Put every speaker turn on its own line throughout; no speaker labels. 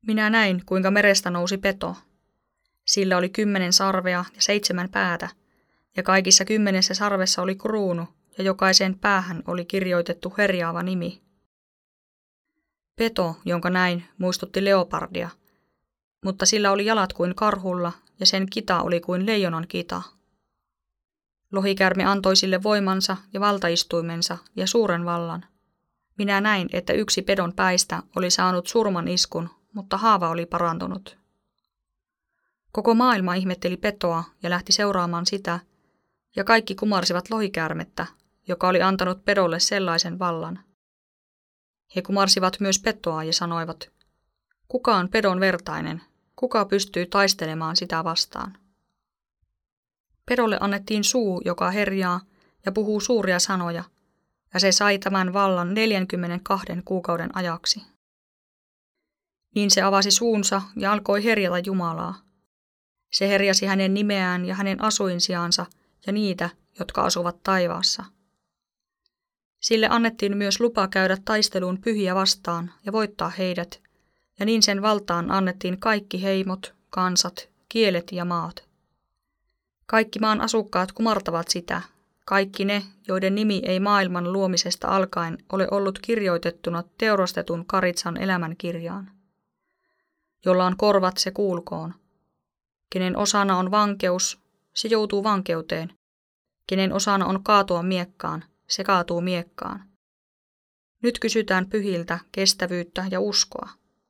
Minä näin, kuinka merestä nousi peto. Sillä oli 10 sarvea ja 7 päätä, ja kaikissa 10 sarvessa oli kruunu, ja jokaiseen päähän oli kirjoitettu herjaava nimi. Peto, jonka näin, muistutti leopardia, mutta sillä oli jalat kuin karhulla, ja sen kita oli kuin leijonan kita. Lohikäärme antoi sille voimansa ja valtaistuimensa ja suuren vallan. Minä näin, että yksi pedon päistä oli saanut surman iskun, mutta haava oli parantunut. Koko maailma ihmetteli petoa ja lähti seuraamaan sitä, ja kaikki kumarsivat lohikäärmettä, joka oli antanut pedolle sellaisen vallan. He kumarsivat myös petoa ja sanoivat, kuka on pedon vertainen, kuka pystyy taistelemaan sitä vastaan. Pedolle annettiin suu, joka herjaa ja puhuu suuria sanoja, ja se sai tämän vallan 42 kuukauden ajaksi. Niin se avasi suunsa ja alkoi herjata Jumalaa. Se herjasi hänen nimeään ja hänen asuinsijaansa ja niitä, jotka asuvat taivaassa. Sille annettiin myös lupa käydä taisteluun pyhiä vastaan ja voittaa heidät, ja niin sen valtaan annettiin kaikki heimot, kansat, kielet ja maat. Kaikki maan asukkaat kumartavat sitä, kaikki ne, joiden nimi ei maailman luomisesta alkaen ole ollut kirjoitettuna teurastetun karitsan elämänkirjaan. Jolla on korvat, se kuulkoon. Kenen osana on vankeus, se joutuu vankeuteen. Kenen osana on kaatua miekkaan, se kaatuu miekkaan. Nyt kysytään pyhiltä kestävyyttä ja uskoa.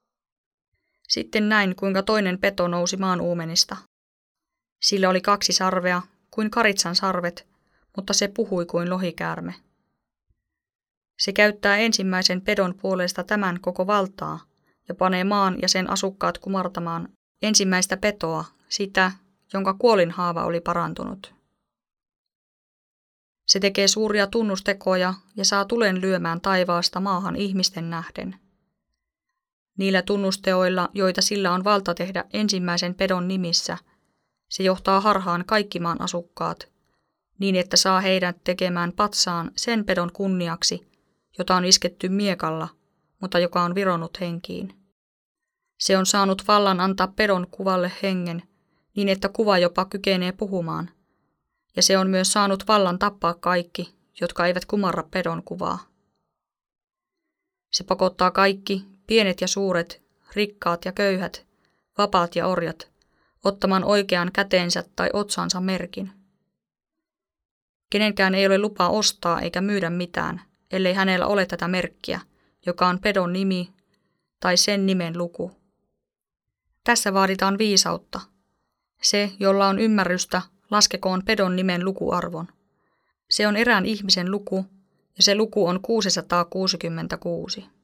Sitten näin, kuinka toinen peto nousi maan uumenista. Sillä oli 2 sarvea, kuin karitsan sarvet, mutta se puhui kuin lohikäärme. Se käyttää ensimmäisen pedon puolesta tämän koko valtaa ja panee maan ja sen asukkaat kumartamaan ensimmäistä petoa, sitä, jonka kuolinhaava oli parantunut. Se tekee suuria tunnustekoja ja saa tulen lyömään taivaasta maahan ihmisten nähden. Niillä tunnusteoilla, joita sillä on valta tehdä ensimmäisen pedon nimissä, se johtaa harhaan kaikki maan asukkaat, niin että saa heidät tekemään patsaan sen pedon kunniaksi, jota on isketty miekalla, mutta joka on vironnut henkiin. Se on saanut vallan antaa pedon kuvalle hengen, niin että kuva jopa kykenee puhumaan, ja se on myös saanut vallan tappaa kaikki, jotka eivät kumarra pedon kuvaa. Se pakottaa kaikki, pienet ja suuret, rikkaat ja köyhät, vapaat ja orjat, ottamaan oikean käteensä tai otsansa merkin. Kenenkään ei ole lupaa ostaa eikä myydä mitään, ellei hänellä ole tätä merkkiä, joka on pedon nimi tai sen nimen luku. Tässä vaaditaan viisautta. Se, jolla on ymmärrystä, laskekoon pedon nimen lukuarvon. Se on erään ihmisen luku, ja se luku on 666.